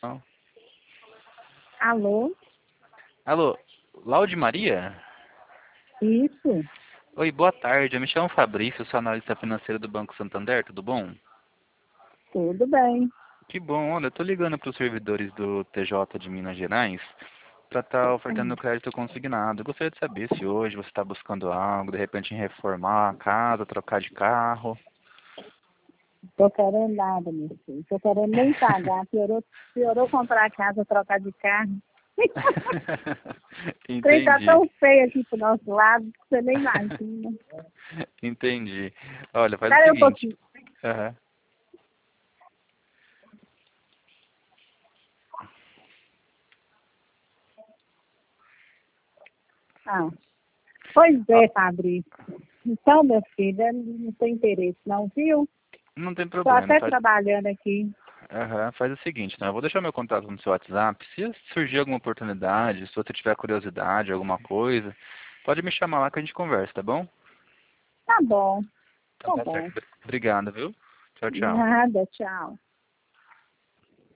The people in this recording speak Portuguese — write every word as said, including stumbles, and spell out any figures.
Não. Alô? Alô, Laude Maria? Isso, Oi, boa tarde. Eu me chamo Fabrício, sou analista financeiro do Banco Santander, tudo bom? tudo bem. Que bom, olha, eu tô ligando para os servidores do T J de Minas Gerais para estar ofertando crédito consignado. Eu gostaria de saber se hoje você está buscando algo, de repente em reformar a casa, trocar de carro. Tô querendo nada, meu filho. Tô querendo nem pagar. Piorou, piorou comprar casa, trocar de carro. O trem tá Entendi, tão feio aqui pro nosso lado que você nem imagina. entendi. Olha, faz o Espera aí um seguinte. pouquinho. Aham. Ah, pois Ó, é, Fabrício. Então, meu filho, eu não tem interesse não, viu? não tem Tô problema, até tá? trabalhando aqui. Aham, faz o seguinte, né? Eu vou deixar meu contato no seu WhatsApp. Se surgir alguma oportunidade, se você tiver curiosidade, alguma coisa, pode me chamar lá que a gente conversa, tá bom? Tá bom, Então tá tá bom. certo. Obrigado, viu? Tchau, tchau. Nada, tchau.